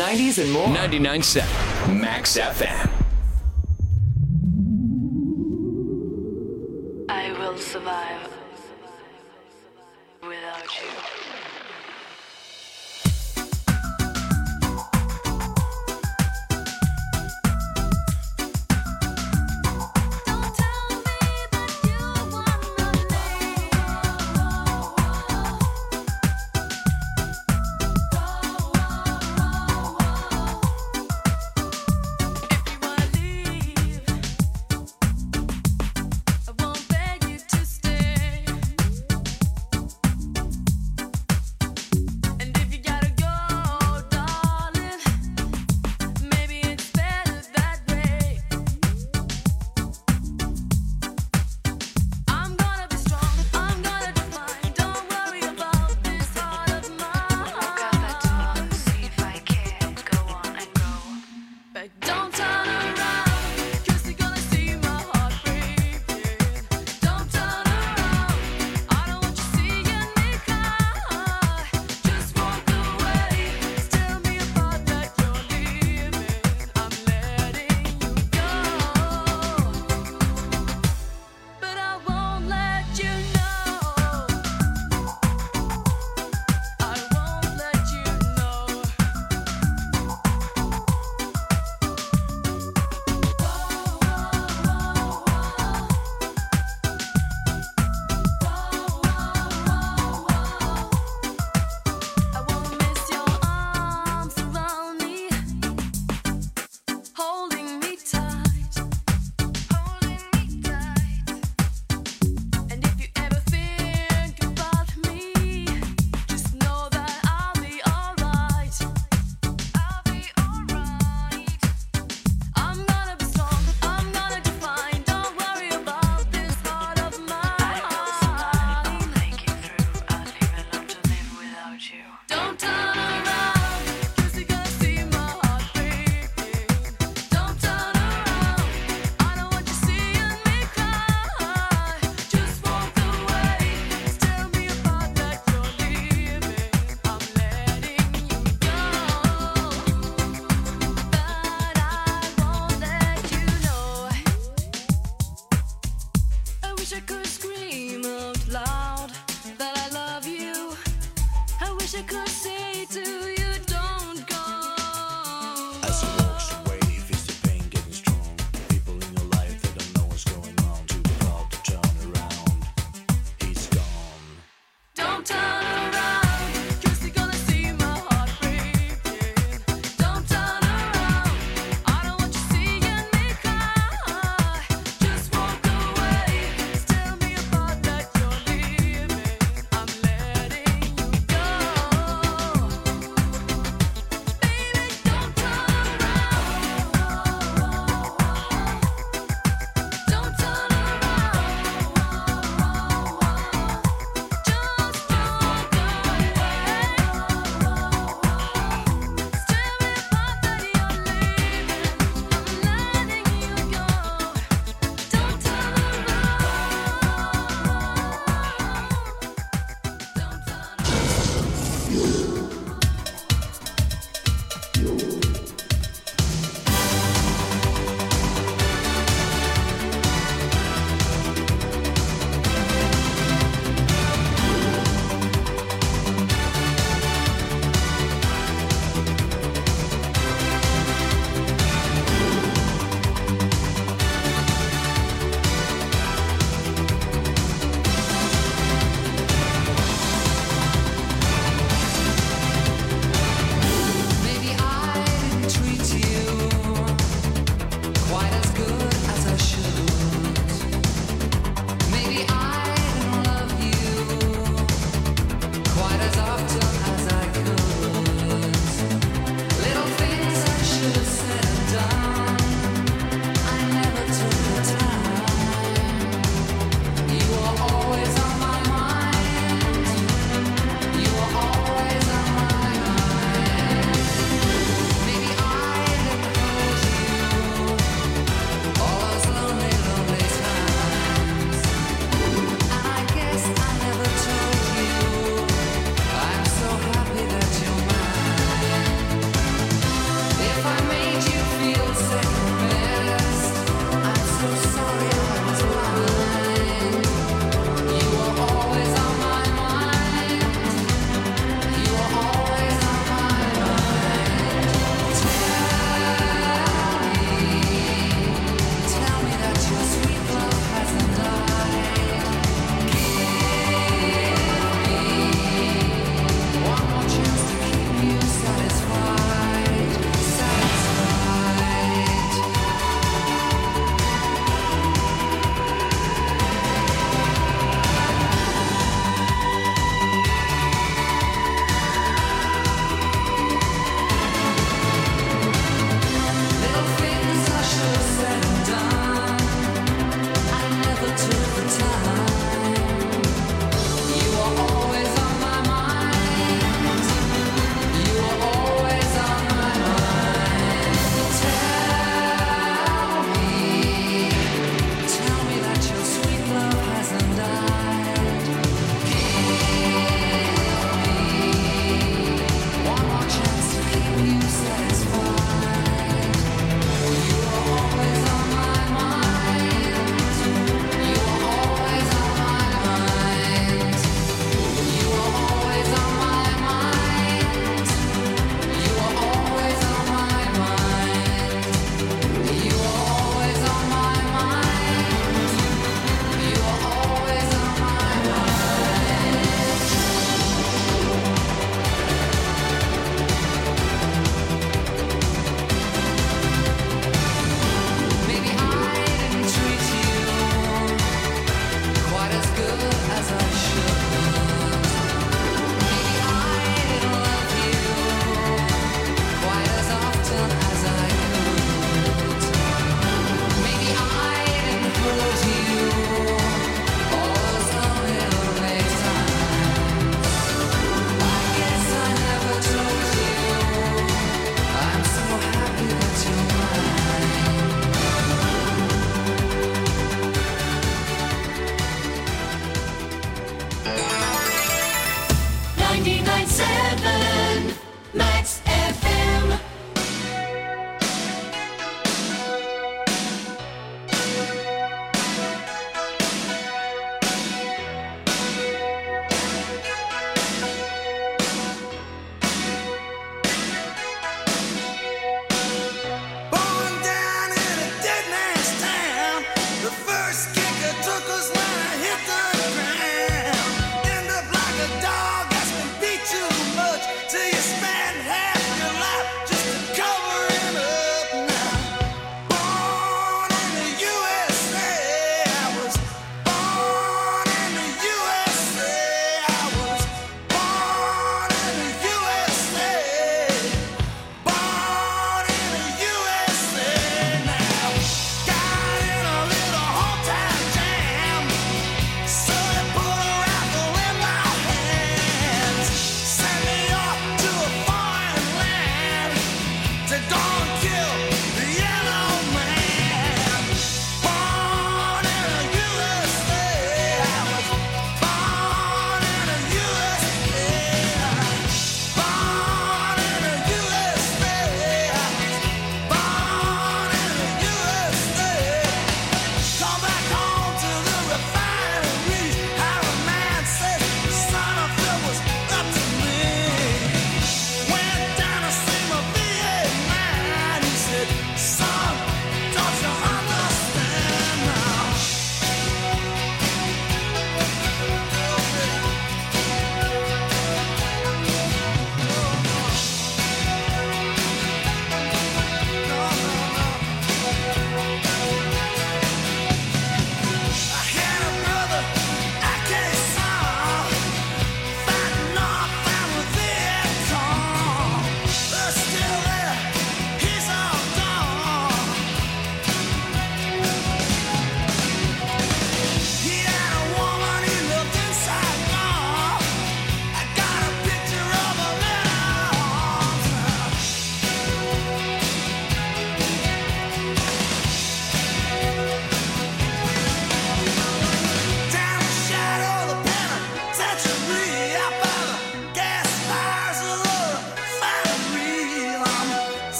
90s and more. 99.7 Max FM. I will survive without you.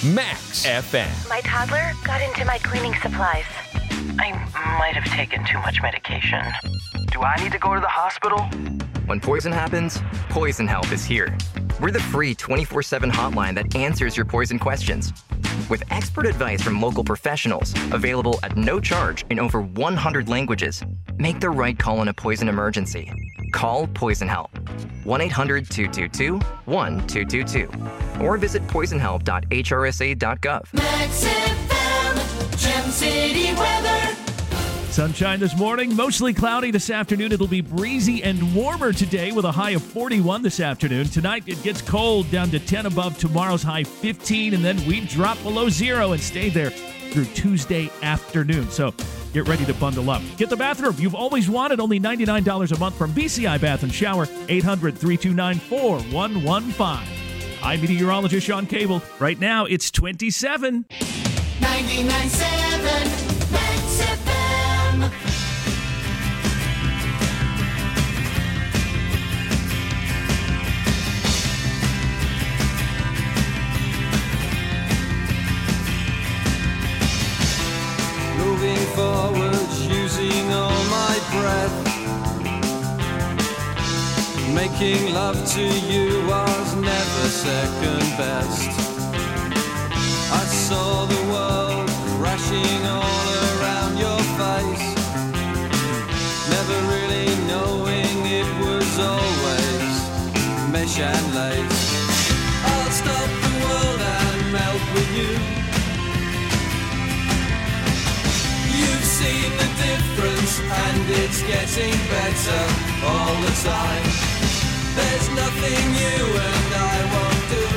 Max FM. My toddler got into my cleaning supplies. I might have taken too much medication. Do I need to go to the hospital? When poison happens, Poison Help is here. We're the free 24/7 hotline that answers your poison questions. With expert advice from local professionals, available at no charge in over 100 languages, make the right call in a poison emergency. Call Poison Help. 1-800-222-1222. Or visit poisonhelp.hrsa.gov. Max FM, Gem City weather. Sunshine this morning, mostly cloudy this afternoon. It'll be breezy and warmer today with a high of 41 this afternoon. Tonight it gets cold, down to 10 above tomorrow's high 15, and then we drop below zero and stay there through Tuesday afternoon. So get ready to bundle up. Get the bathroom you've always wanted, only $99 a month from BCI Bath and Shower, 800-329-4115. I'm meteorologist Sean Cable. Right now it's 27. 99.7 Max FM. Moving forward, using all my breath. Making love to you was never second best. I saw the world crashing all around your face, never really knowing it was always mesh and lace. I'll stop the world and melt with you. You've seen the difference and it's getting better all the time. There's nothing you and I won't do.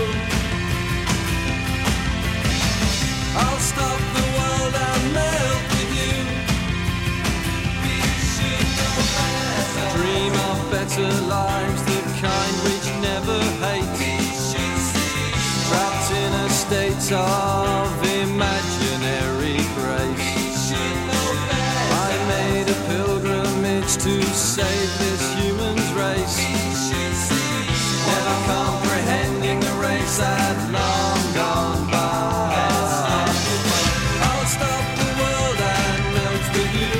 I'll stop the world and melt with you. We should know better. Dream of better lives, the kind which never hate. Trapped in a state of imaginary grace. I made a pilgrimage to save this human's race. Never comprehending the race had long gone by. I'll stop the world and melt with you.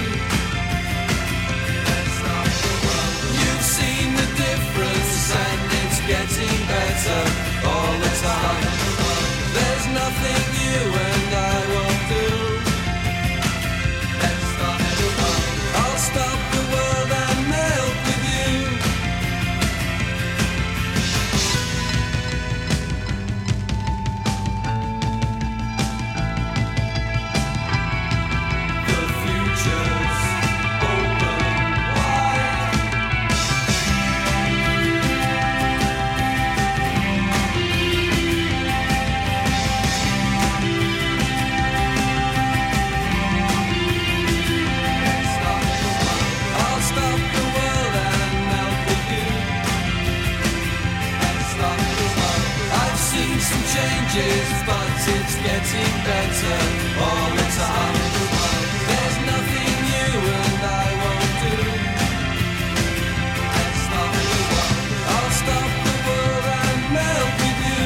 You've seen the difference and it's getting better all the time. There's nothing you and I won't do. I'll stop the world and melt with you. The future's open wide. I'll stop the world and melt with you. I've seen some changes, but it's getting better all the time. There's nothing you and I won't do. I'll stop the world and melt with you.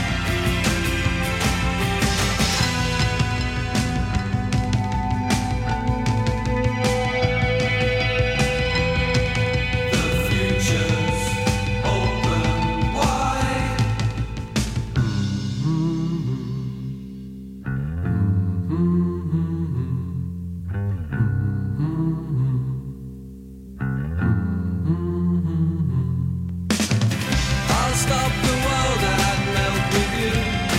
The future's open wide. I'll stop the world and melt with you.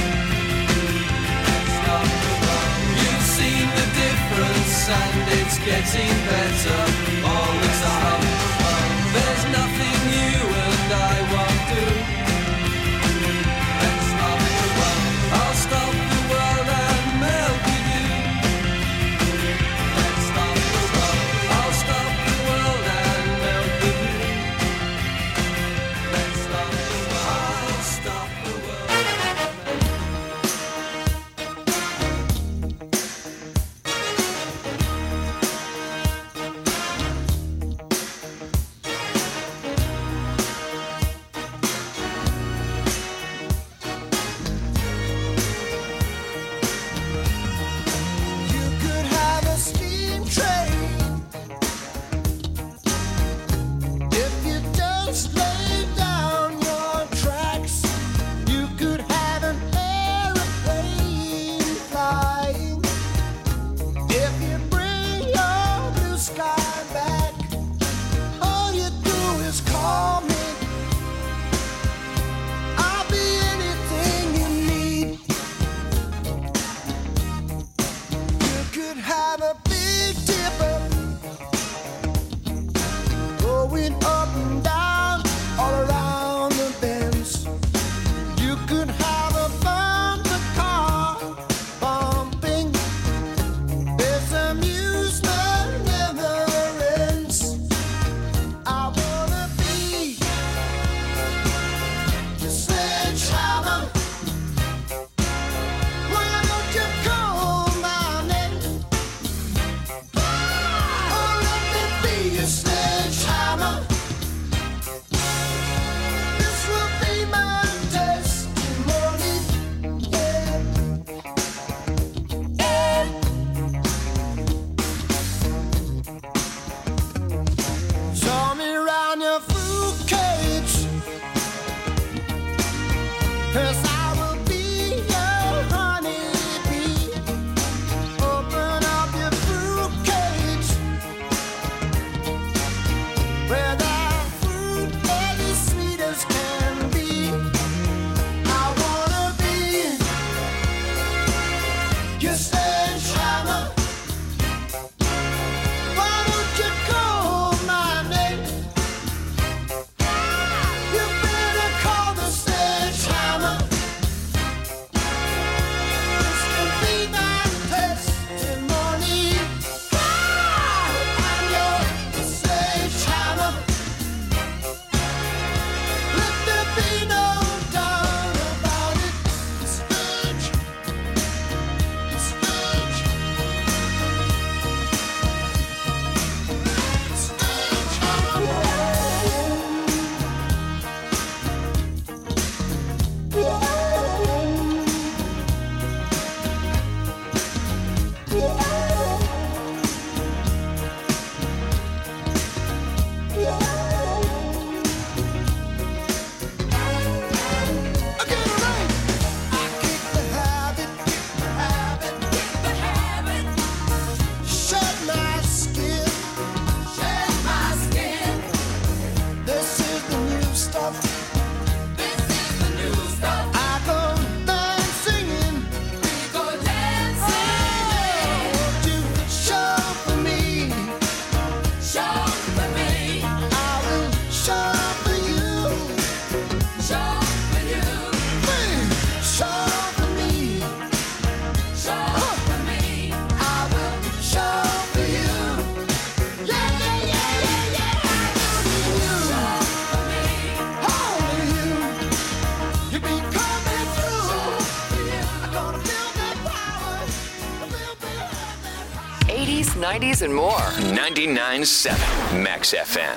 You've seen the difference and it's getting better all the time. There's nothing you and I won't do. I'll stop the world and melt with you. I'll stop the world and melt with you. I'll stop the world. 'cause I will be your honeybee. Open up your fruit cage where that fruit is as sweet as can be. I wanna be your sledgehammer. Why don't you call my name? You better call the sledgehammer. This can be my testimony. I'm your sledgehammer. Let there be no doubt about it. Sledge. Shed my skin. This is the new stuff. I go dancing. Oh, you show for me. I will show for you. Hey, show for me. I will show for you. Yeah, yeah, yeah, yeah, yeah. I do you. You be coming through. I'm gonna feel that power. A little bit of that power. 80s, 90s, and more. 99.7 Max FM.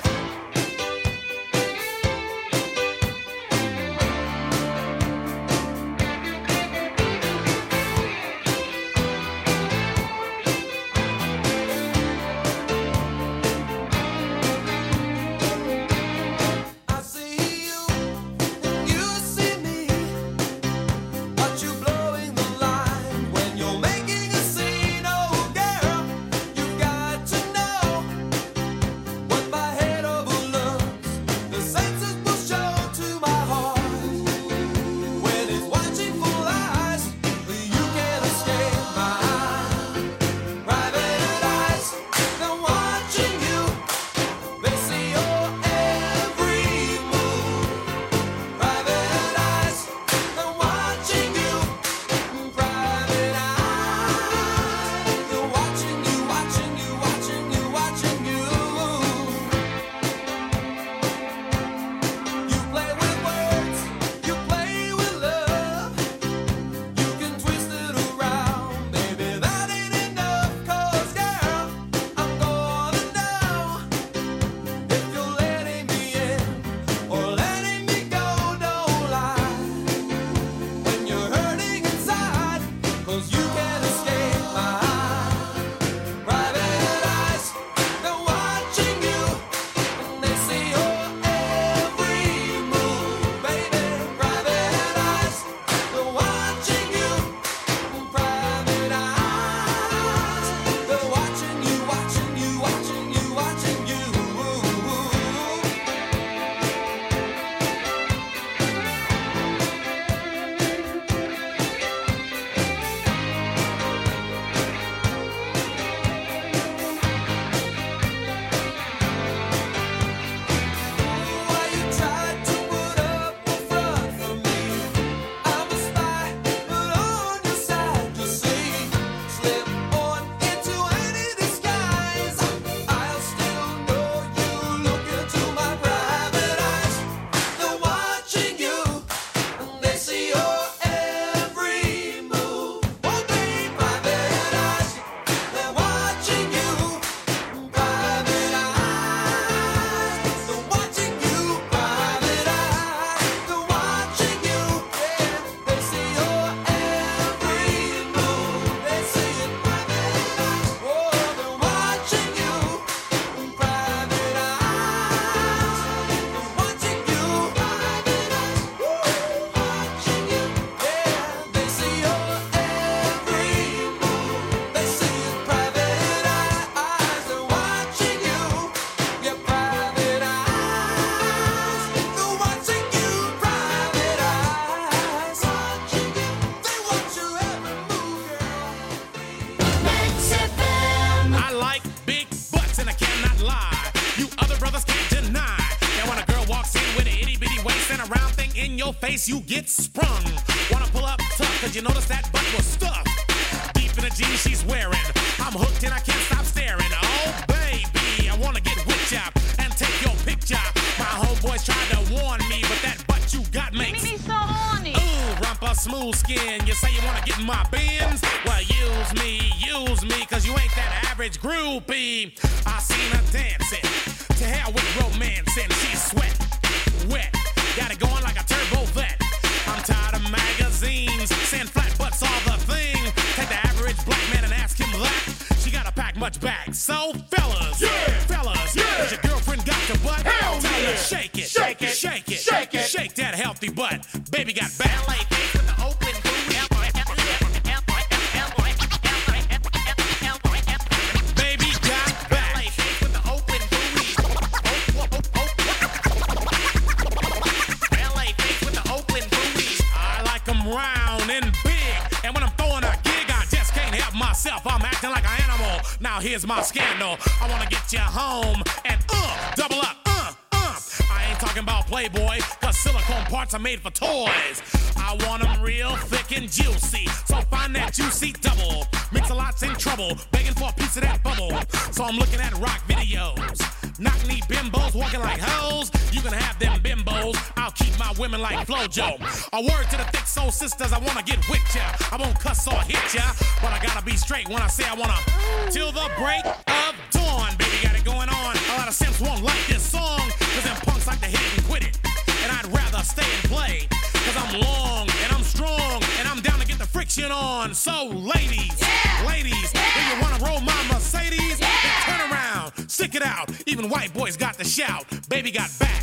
I see you, and you see me. But you blowing the line when you're making a scene. Oh, girl, you got to know what my head over face, you get sprung. Wanna pull up tough, cause you notice that butt was stuffed. Deep in the jeans she's wearing. I'm hooked and I can't stop staring. Oh, baby, I wanna get with ya and take your picture. My homeboys tried to warn me, but that butt you got makes me so horny. Ooh, rumpa smooth skin. You say you wanna get in my bins? Well, use me, cause you ain't that average groupie. I seen her dancing. To hell with romancing. She's sweat, wet. Got it going like a turbo vet. I'm tired of magazines saying flat butts all the thing. Take the average black man and ask him that. She gotta pack much back. So fellas, has your girlfriend got your butt? Hell Tell yeah. her shake it, Shake it. shake it, Shake it. shake that healthy butt. Baby got back. Baby got back. I like 'em round and big. And when I'm throwing a gig, I just can't help myself. I'm acting like an animal. Now here's my scandal. I wanna get you home and double up. I ain't talking about Playboy, cause silicone parts are made for toys. I want 'em real thick and juicy. So find that juicy double. Mix-a-lot's in trouble, begging for a piece of that bubble. So I'm looking at rock videos. Knock-knee bimbos walking like hoes. You can have them bimbos. I'll keep my women like Flojo. A word to the thick soul sisters, I wanna get with ya. I won't cuss or hit ya, but I gotta be straight when I say I wanna. Till the break of dawn, baby, got it going on. A lot of simps won't like this song, cause them punks like to hit it and quit it. And I'd rather stay and play, cause I'm long and I'm strong and I'm down to get the friction on. So ladies, do you wanna roll my Mercedes? Then turn around, stick it out. Even white boys got to shout. Baby got back.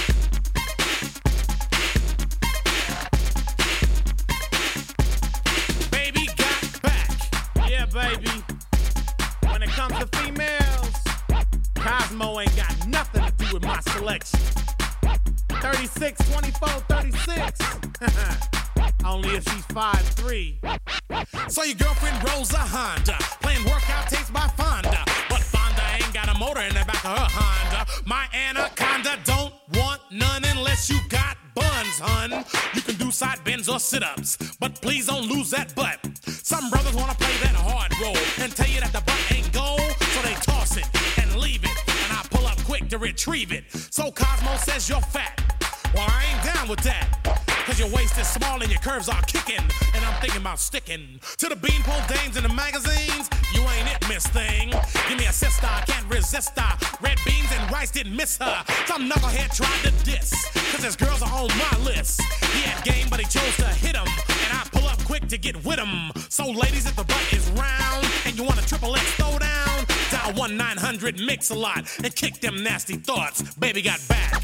Baby got back. Yeah, baby. When it comes to females, Cosmo ain't got nothing to do with my selection. 36, 24, 36. Only if she's 5'3". So your girlfriend rolls a Honda, playing workout tapes by Fonda. But Fonda ain't got a motor in the back of her Honda. My Anaconda don't want none unless you got buns, hun. You can do side bends or sit-ups, but please don't lose that butt. Some brothers wanna play that hard role and tell you that the butt ain't gold, so they toss it and leave it, and I pull up quick to retrieve it. So Cosmo says you're fat. Well, I ain't down with that, cause your waist is small and your curves are kicking, and I'm thinking about sticking to the beanpole dames in the magazines. You ain't it, miss thing. Give me a sister, I can't resist her. Red beans and rice didn't miss her. Some knucklehead tried to diss, cause his girls are on my list. He had game, but he chose to hit him, and I pull up quick to get with him. So ladies, if the butt is round and you want a triple X throwdown, dial 1-900-MIX-A-LOT and kick them nasty thoughts. Baby got back.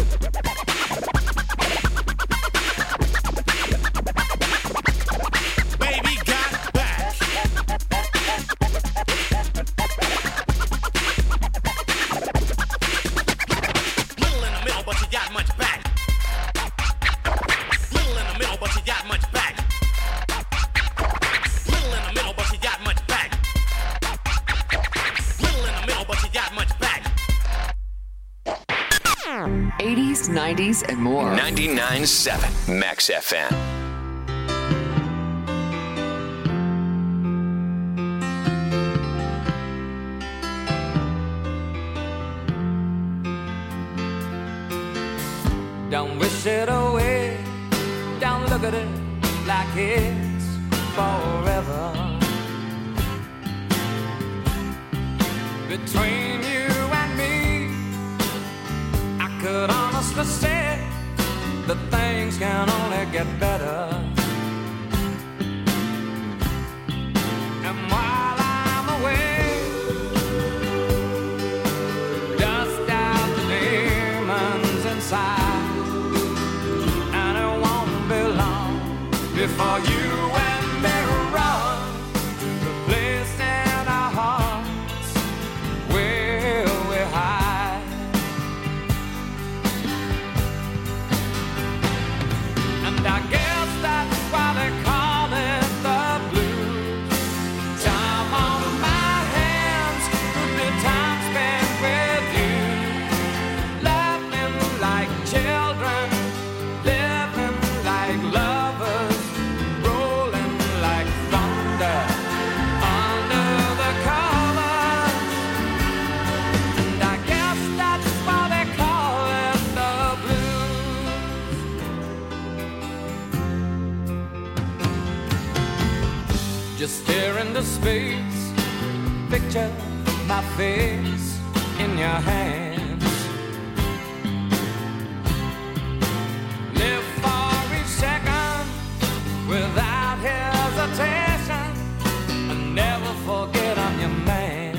Baby got back. Little in the middle, but you got much back. Little in the middle, but you got much back. Little in the middle, but you got much back. Little in the middle, but you got much back. 80s, 90s, and more. 99.7 Max FM. Don't wish it away. Don't look at it like it's forever. Between you and me, I could honestly say that things can only get better. And while I'm away, dust out the demons inside, and it won't be long before you and me run the place in our hearts where we hide. And I guess that's why they call it the blues. Time on my hands, could be time spent with you, loving like children, living Just stare into space, picture my face in your hands. Live for each second without hesitation, and never forget I'm your man.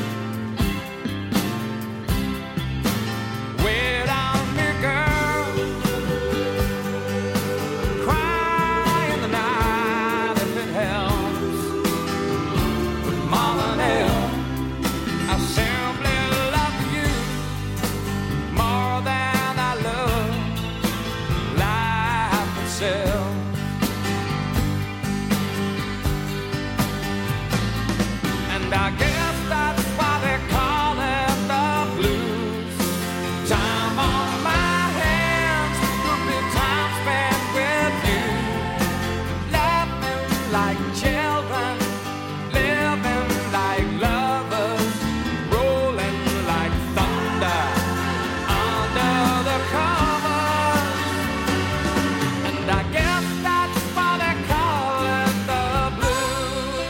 Wait on me, girl, cry in the night if it helps. But more than ever, I simply love you more than I love life itself. And I guess that's why they call it the blues. Time on my hands could be time spent with you, laughing like children, living like lovers, rolling like thunder under the covers. And I guess that's why they call it the blues.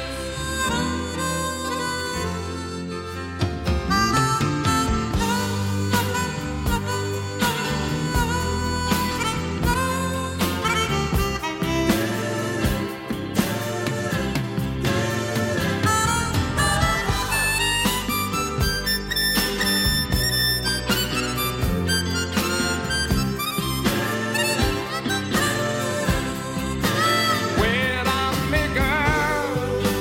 Wait on me, girl,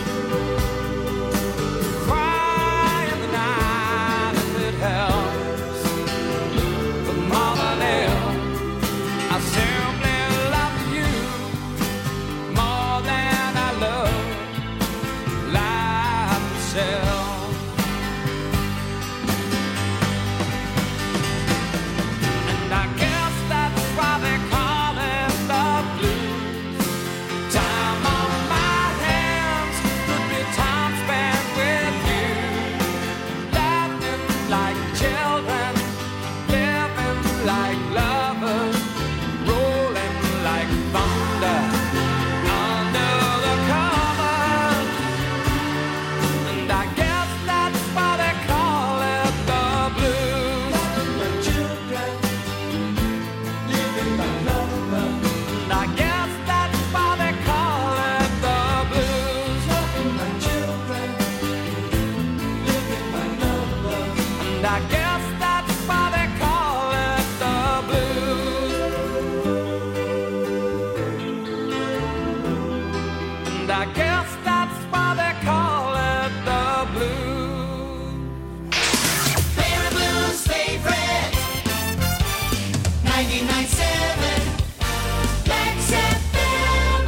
cry in the night if it helps. But more than ever, I simply love you more than I love life itself. And I guess that's why they call it the blues. Time on my hands could be time spent with you, laughing like children, living like lovers, rolling like thunder under the covers. And I guess that's why they call it the blues. My children, living like lovers. And I guess that's why they call it the blues. My children, living like lovers. And I guess that's why they call it the blues. And I guess that's why they call it the blues. Baby Blues favorite 99.7 Lex FM.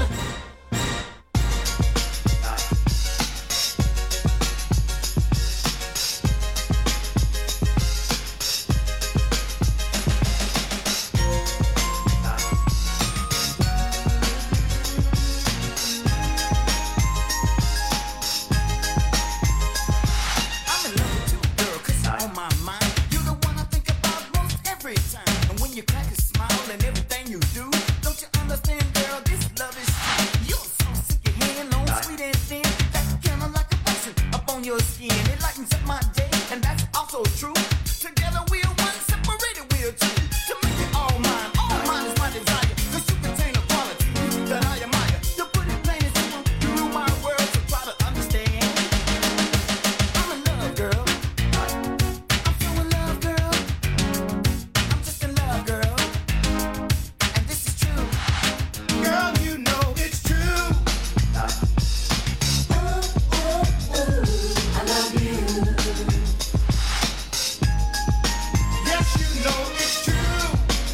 I'm in love with you, girl, 'cause you're on my mind. You're the one I think about most every time. And when you crack a smile and everything you do, don't you understand, girl, this love is true. You're so sick of hand on sweet and thin. That's kinda like a passion up on your skin. It lightens up my day, and that's also true. Together we're one, separated we're two. To make it all mine is my desire. 'Cause you contain a quality that I admire. To put it plain and simple, you rule my world, so try to understand. I'm in love, girl. I'm so in love, girl. I'm just in love, girl. And this is true. Girl, you know it's true. I love you. Yes, you know it's true.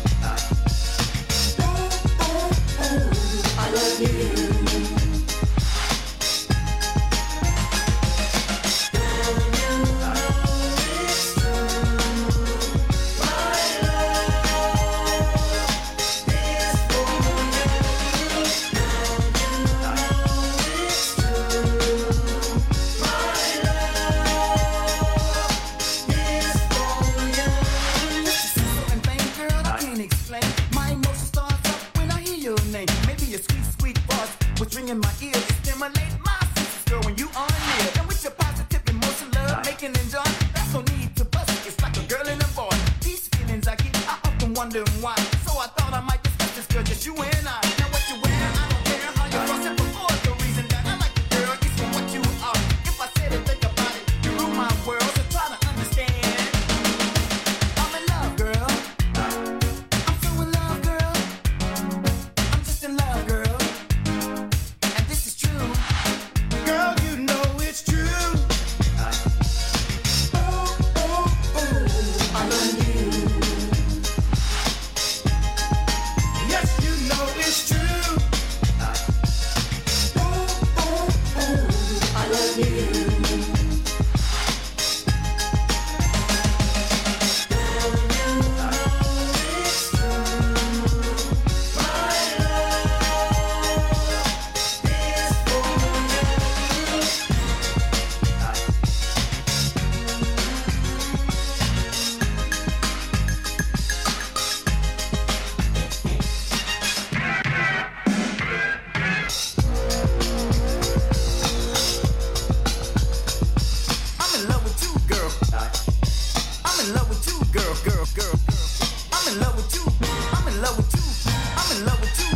I love you. Ringing my ear, it stimulate my girl, when you are near. And with your positive emotion, love, making and joy, that's no need to bust it. It's like a girl and a boy. These feelings I get, I often wonder why. So I thought I might discuss this girl, just you and I. Now what you wear, I don't care how you cross it before. The reason that I like the girl is for what you are. If I said it, think about it, you rule my world, so try to understand. I'm in love, girl. I'm so in love, girl. I'm just in love, girl. And this is true. Girl, you know it's true. I love you. Yes, you know it's true. I love you. I'm in love with you, girl. I'm in love with you, girl, girl, girl. I'm in love with you. I'm in love with you. I'm in love with you,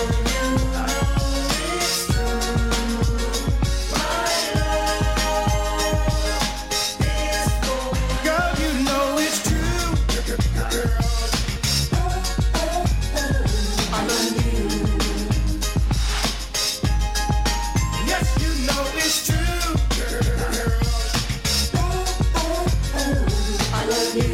Girl, you know it's true. I love you. Yes, you know it's true. I love you.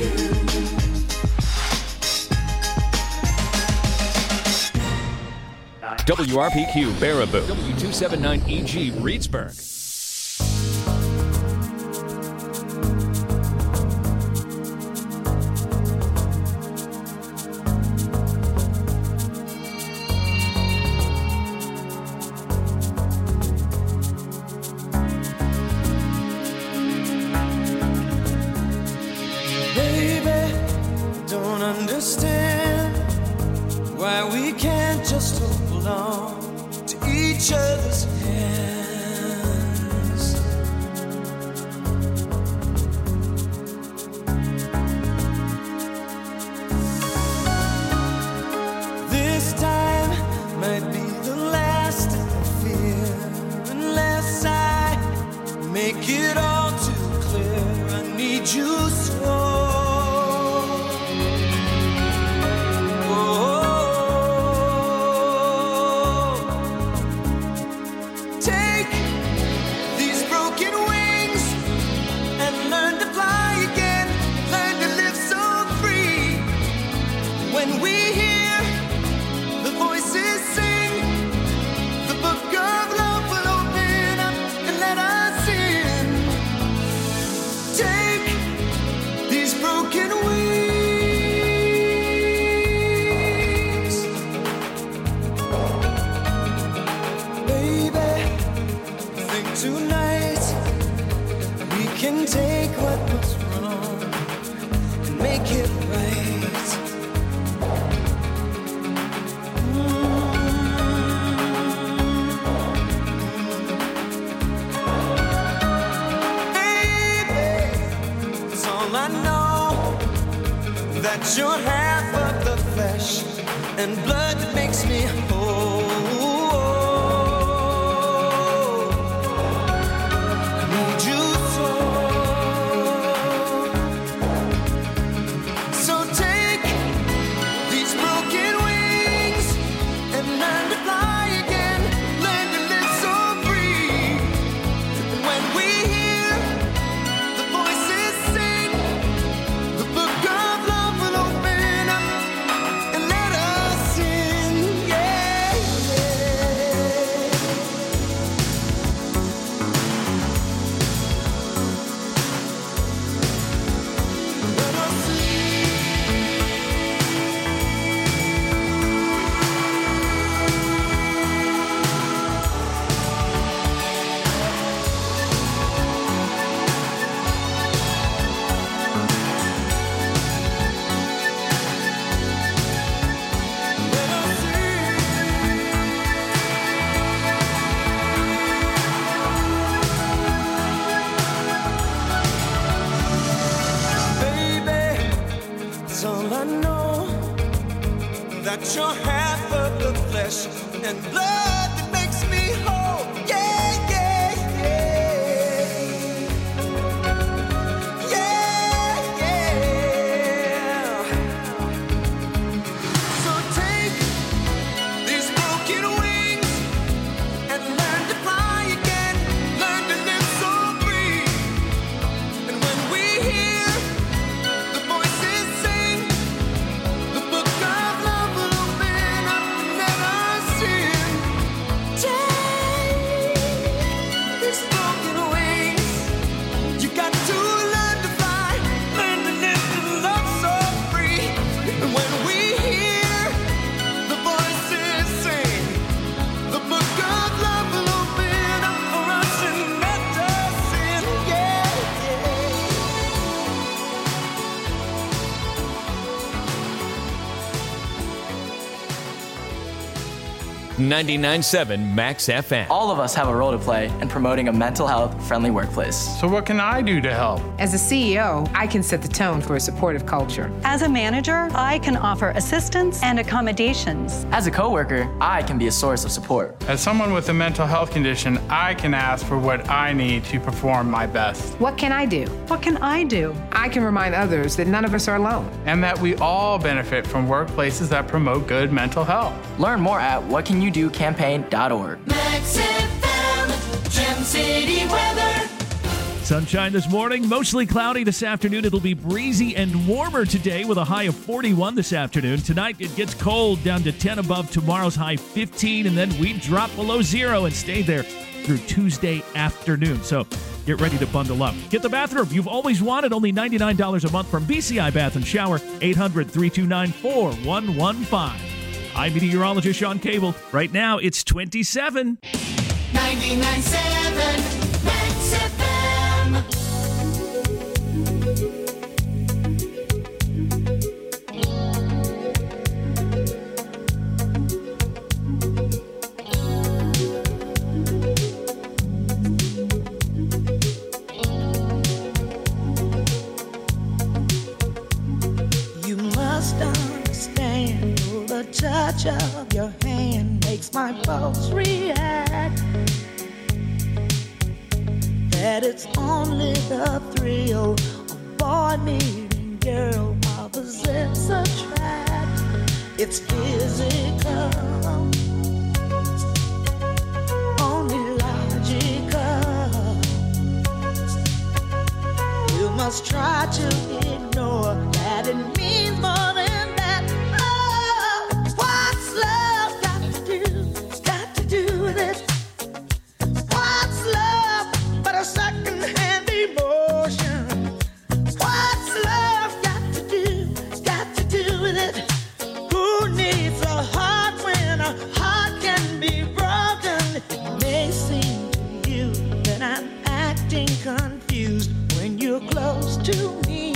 WRPQ Baraboo, W279EG Reedsburg. Baby, don't understand why we can't just hold on to each other's hands. This time might be the last I fear, unless I make it all too clear. I need you so. Take these broken wings and learn to fly again. Learn to live so free. When we hear the voices sing, the book of love will open up and let us in. Take these broken wings, baby. Think tonight we can take what was wrong and make it right. Baby, it's all I know, that you're half of the flesh and blood that makes me whole. I need you so. So take these broken wings and learn to fly again. Learn to live so free. And when we hear the voices sing, the book of love will open up and let us in. got your half of the flesh and blood that makes me whole. Yeah, yeah, yeah. Yeah, yeah. So take these broken wings and learn to fly again. Learn to live so free. And when we hear the voices sing, the book of love will open up and let us in. Take these broken wings. You got to learn to fly, learn to live and love so free. And when we hear the voices sing, the book of love will open up for us and let us in. Yeah, yeah. 99.7 Max FM. All of us have a role to play in promoting a mental health friendly workplace. So what can I do to help? As a CEO, I can set the tone for a supportive culture. As a manager, I can offer assistance and accommodations. As a coworker, I can be a source of support. As someone with a mental health condition, I can ask for what I need to perform my best. What can I do? What can I do? I can remind others that none of us are alone. And that we all benefit from workplaces that promote good mental health. Learn more at whatcanyoudocampaign.org. Max FM, Gem City weather. Sunshine this morning, mostly cloudy this afternoon. It'll be breezy and warmer today with a high of 41 this afternoon. Tonight it gets cold, down to 10 above, tomorrow's high 15, and then we drop below zero and stay there through Tuesday afternoon. So get ready to bundle up. Get the bathroom you've always wanted, only $99 a month from BCI Bath and Shower, 800-329-4115. I'm meteorologist Sean Cable. Right now, it's 27. 99.7 Max FM. You must understand the touch of your hand makes my pulse react. That it's only the thrill of boy meeting girl opposites attract. It's physical, only logical. You must try to ignore that it means more than that. Oh, what's love got to do? Got to do with it. What's love but a second-hand emotion? What's love got to do? Got to do with it. Who needs a heart when a heart can be broken? It may seem to you that I'm acting confused when you're close to me.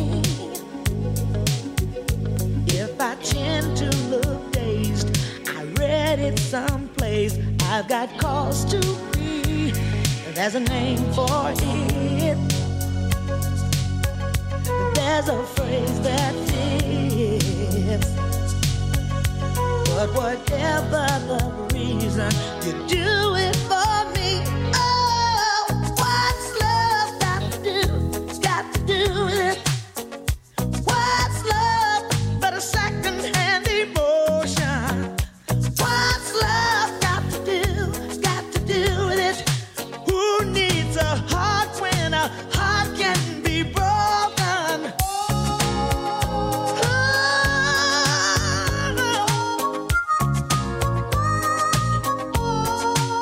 If I tend to look dazed, I read it someplace. I've got cause to be. There's a name for it. There's a phrase that fits. But whatever the reason, you do it for me. Oh, what's love got to do? It's got to do with it. What's love but a second-hand emotion? What's love got to do? It's got to do with it. Who needs a heart when a heart can be broken? Oh,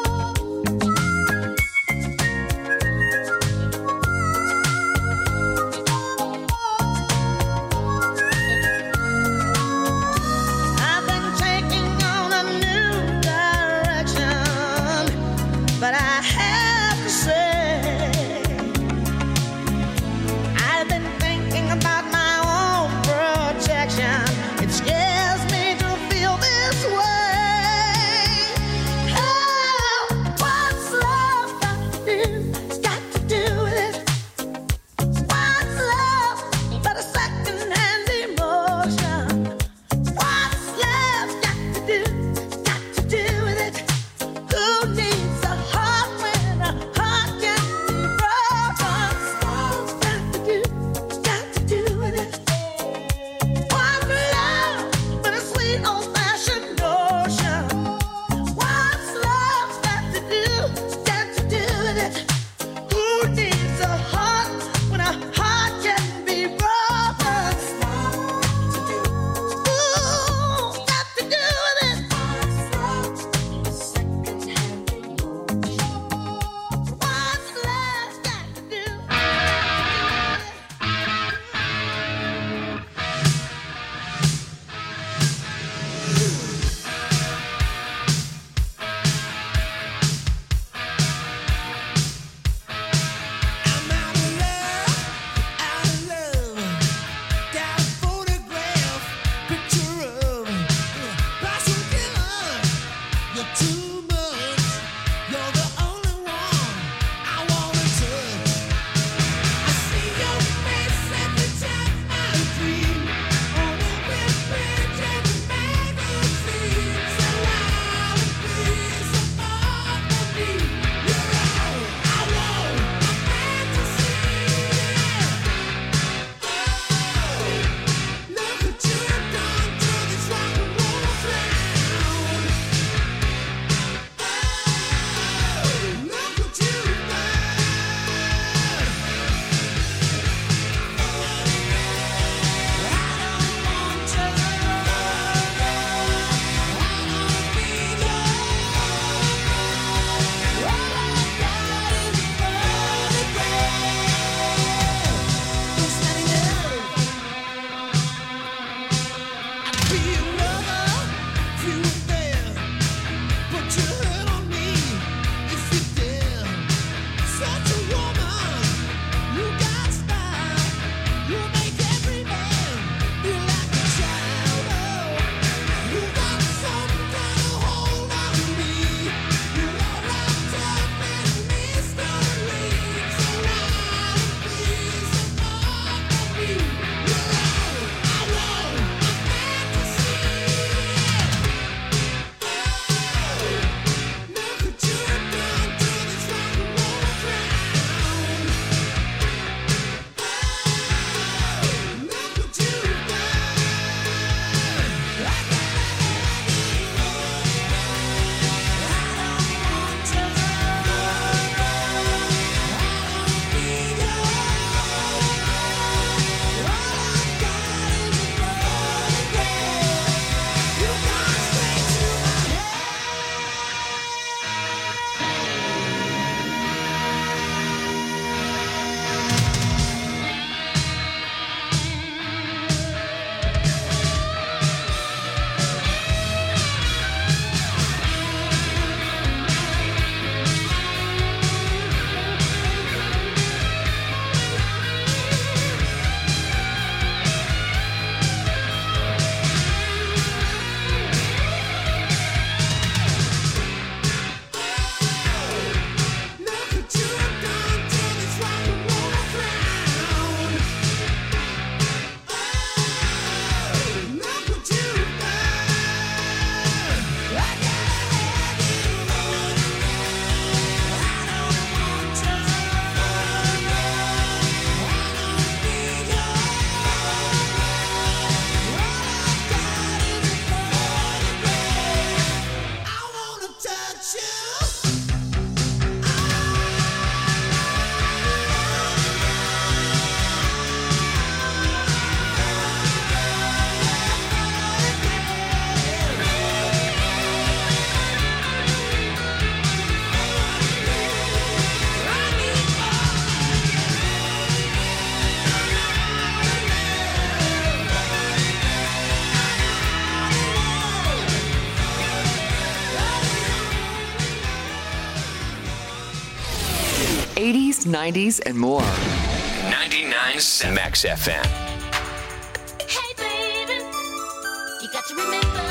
80s, 90s, and more. 99.7 Max FM. Hey, baby, you got to remember,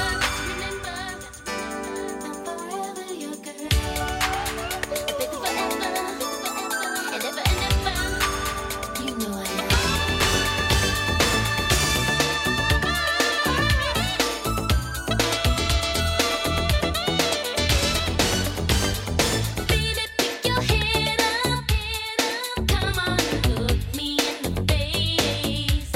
I'm forever your girl. Baby, forever, and ever and ever. You know I am. Baby, pick your head up, come on, look me in the face.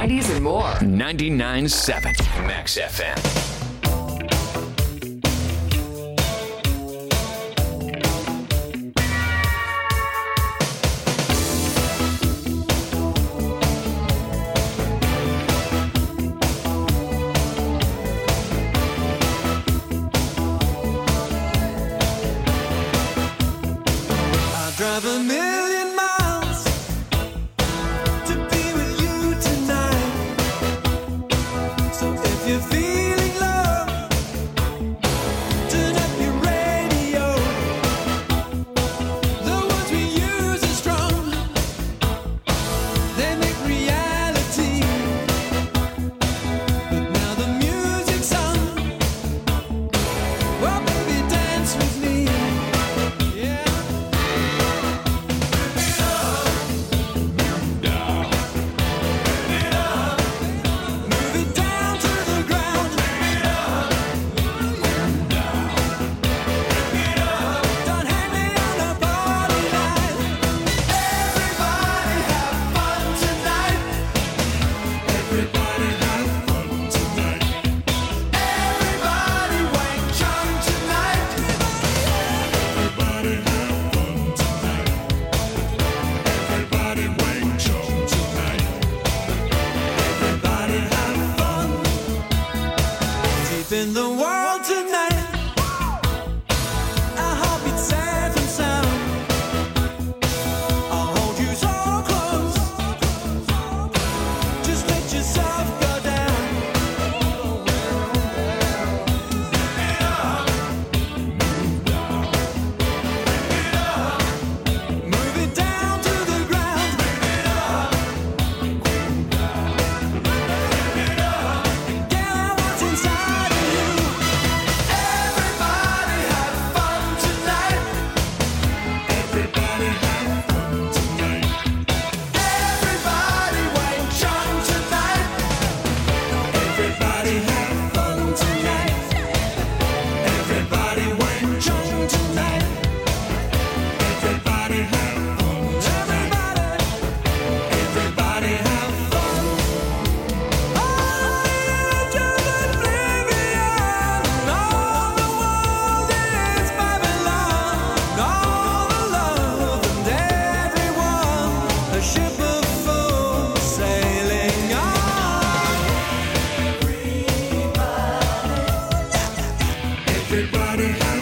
90s, and more. 99.7 Max FM. Drive a million miles to be with you tonight. So if you're feeling love, turn up your radio. The words we use are strong, they make reality. But now the music's on, well baby dance with me. Yeah. In the world tonight, our heartbeat safe and sound. I'll hold you so close, just let yourself go down. Move it down to the ground. Get what's inside of you. Everybody have fun tonight. Everybody have fun tonight. Everybody wait young tonight. Everybody have fun tonight. Everybody wait young tonight. Everybody have fun tonight. Everybody have fun. On the edge of oblivion, all the world is Babylon. All the love and everyone, a ship of fools sailing on. Everybody have